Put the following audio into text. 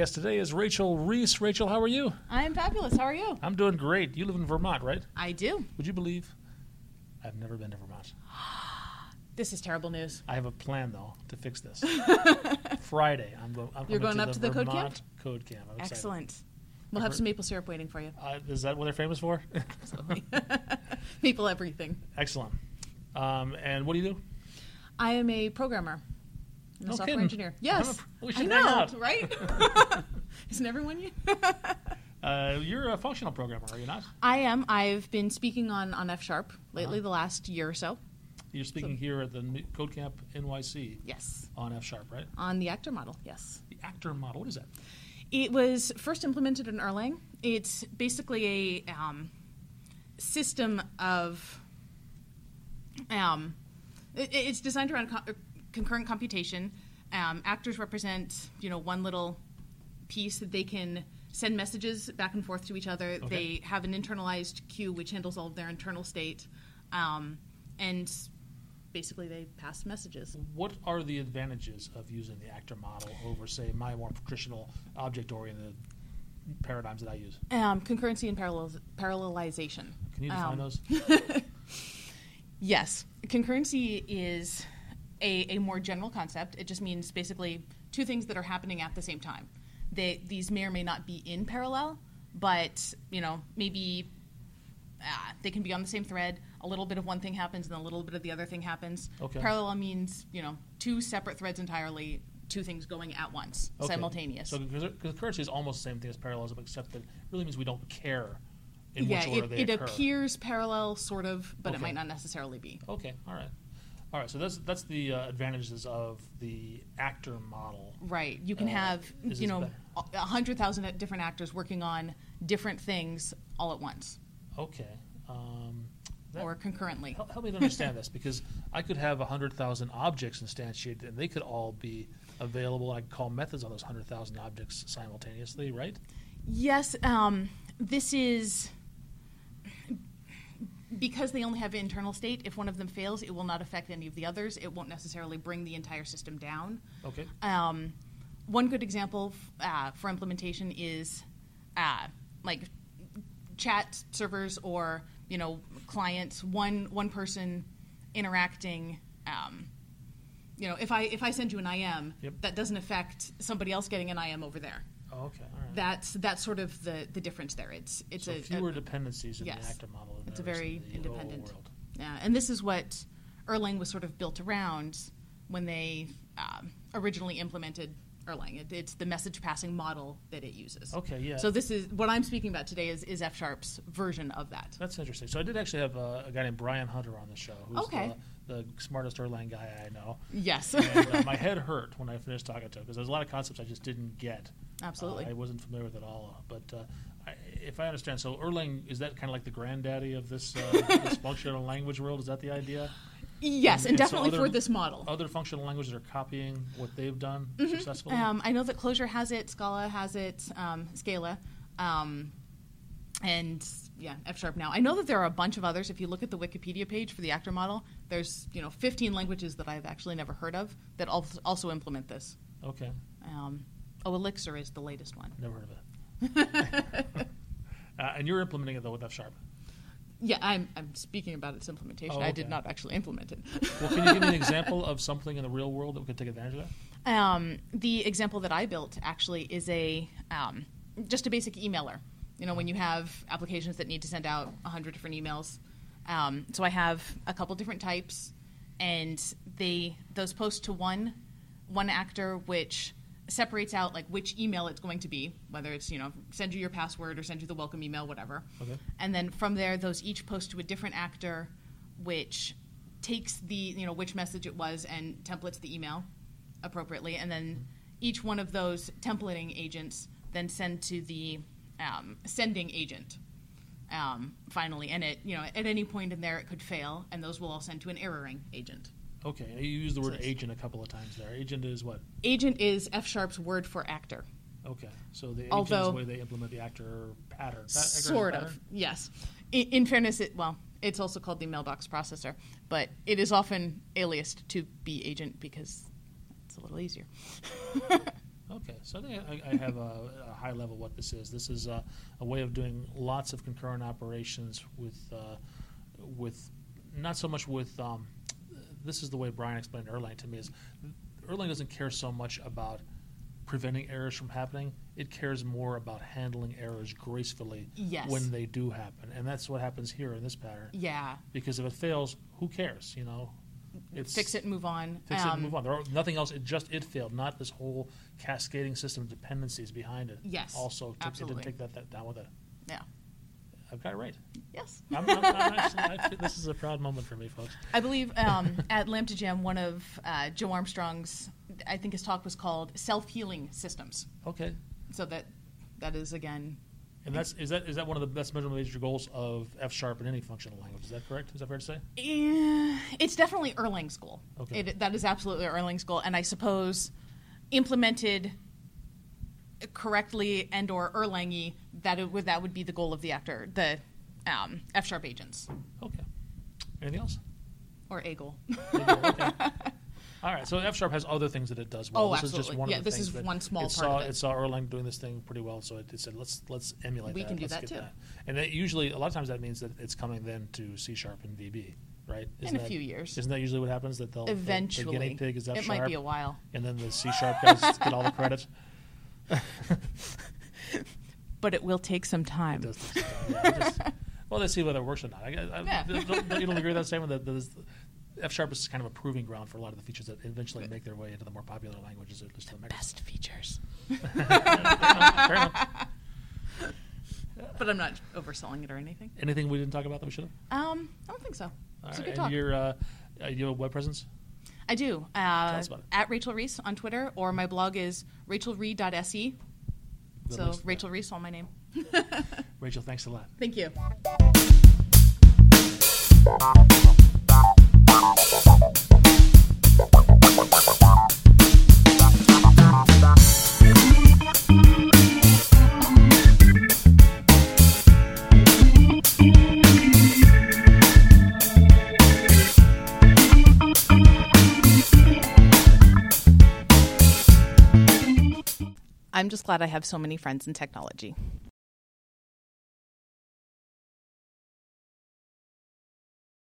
guest today is Rachel Reese. Rachel, how are you? I'm fabulous. How are you? I'm doing great. You live in Vermont, right? I do. Would you believe I've never been to Vermont? This is terrible news. I have a plan, though, to fix this. Friday, I'm You're going to up to the Code Camp? Vermont Code Camp. I'm excited. Excellent. We'll have some maple syrup waiting for you. Is that what they're famous for? Absolutely. Maple everything. Excellent. And what do you do? I am a programmer. I'm a software kidding. engineer. Yes. We I should know, hang out. right? Isn't everyone you? You're a functional programmer, are you not? I am. I've been speaking on F Sharp lately, the last year or so. You're speaking here at the Code Camp NYC. Yes. On F Sharp, right? On the actor model, yes. The actor model. What is that? It was first implemented in Erlang. It's basically a system of it's designed around concurrent computation. Actors represent, one little piece that they can send messages back and forth to each other. Okay. They have an internalized queue which handles all of their internal state, and basically they pass messages. What are the advantages of using the actor model over, say, my more traditional object-oriented paradigms that I use? Concurrency and parallelization. Can you define those? Yes. Concurrency is a more general concept. It just means basically two things that are happening at the same time. These may or may not be in parallel, but maybe they can be on the same thread. A little bit of one thing happens and a little bit of the other thing happens. Okay. Parallel means, two separate threads entirely, two things going at once, simultaneous. So concurrency is almost the same thing as parallelism, except that it really means we don't care in which order they it occur. appears parallel, sort of, but Okay. it might not necessarily be. Okay, all right. So that's the advantages of the actor model. Right. You can have, is this better? 100,000 different actors working on different things all at once Okay. or concurrently. Help me to understand this, because I could have 100,000 objects instantiated, and they could all be available. I could call methods on those 100,000 objects simultaneously, right? Yes. This is because they only have internal state. If one of them fails, it will not affect any of the others. It won't necessarily bring the entire system down. Okay. One good example for implementation is like chat servers or clients. One person interacting. If I send you an IM, Yep. that doesn't affect somebody else getting an IM over there. Oh, okay. All right. That's sort of the difference there. It's So fewer dependencies in yes. the actor model than It's a there is very in the independent. world. Yeah, and this is what Erlang was sort of built around when they originally implemented Erlang. It's the message passing model that it uses. Okay, yeah. So this is what I'm speaking about today is F Sharp's version of that. That's interesting. So I did actually have a guy named Brian Hunter on the show, who's Okay. the smartest Erlang guy I know. Yes. And my head hurt when I finished talking to him, because there's a lot of concepts I just didn't get. Absolutely. I wasn't familiar with it all. But if I understand, so Erlang, is that kind of like the granddaddy of this, this functional language world? Is that the idea? Yes, and so definitely other- for this model. Other functional languages are copying what they've done successfully? I know that Clojure has it, Scala has it, Scala, and yeah, F Sharp now. I know that there are a bunch of others. If you look at the Wikipedia page for the actor model, there's 15 languages that I've actually never heard of that also implement this. Okay. Elixir is the latest one. Never heard of it. And you're implementing it, though, with F Sharp. Yeah, I'm speaking about its implementation. Oh, I did okay. not actually implement it. Well, can you give me an example of something in the real world that we could take advantage of that? The example that I built actually is just a basic emailer. When you have applications that need to send out 100 different emails. So I have a couple different types, and those post to one actor, which separates out like which email it's going to be, whether it's send you your password or send you the welcome email, whatever. Okay. And then from there, those each post to a different actor, which takes the which message it was and templates the email appropriately, and then each one of those templating agents then send to the sending agent finally, and at any point in there it could fail, and those will all send to an erroring agent. Okay, you used the word agent a couple of times there. Agent is what? Agent is F Sharp's word for actor. Okay, so the agent is the way they implement the actor pattern. Sort of, yes. In fairness, it's also called the mailbox processor, but it is often aliased to be agent because it's a little easier. Okay, so I think I have a high level what this is. This is a way of doing lots of concurrent operations with not so much with. This is the way Brian explained Erlang to me. Is Erlang doesn't care so much about preventing errors from happening. It cares more about handling errors gracefully Yes. when they do happen, and that's what happens here in this pattern. Yeah. Because if it fails, who cares? It's Fix it and move on. Fix it and move on. There are nothing else. It failed. Not this whole cascading system of dependencies behind it. Yes, Also, it absolutely. didn't take that down with it. Yeah. I've got it right. Yes. I'm actually, this is a proud moment for me, folks. I believe at Lambda Jam, one of Joe Armstrong's, I think his talk was called Self-Healing Systems. Okay. So that is, again, And is that one of the best measurement major goals of F# in any functional language? Is that correct? Is that fair to say? it's definitely Erlang's goal. Okay. That is absolutely Erlang's goal. And I suppose implemented correctly and or Erlang-y, that would be the goal of the F# agents. Okay. Anything else? Or a goal. Okay. All right. So F# has other things that it does well. Oh, this absolutely. is just one Yeah, of the this things is that one small it part saw, of it. It saw Erlang doing this thing pretty well, so it said, let's emulate We that. can do Let's that get too. that. And that usually, a lot of times that means that it's coming then to C# and VB, right? In a few years. Isn't that usually what happens? That they'll Eventually. the guinea pig is F#, It might be a while. and then the C# guys get all the credit. But it will take some time. It does take some time. Yeah, well, let's see whether it works or not. Don't you agree with that statement that F# is kind of a proving ground for a lot of the features that eventually make their way into the more popular languages, at least the Best features. Fair enough. But I'm not overselling it or anything. Anything we didn't talk about that we should have? I don't think so. It's a good And talk. you have a web presence? I do. us about it. At Rachel Reese on Twitter, or my blog is rachelreed.se. The So links to Rachel Reese, all my name. that. Rachel, thanks a lot. Thank you. I'm just glad I have so many friends in technology.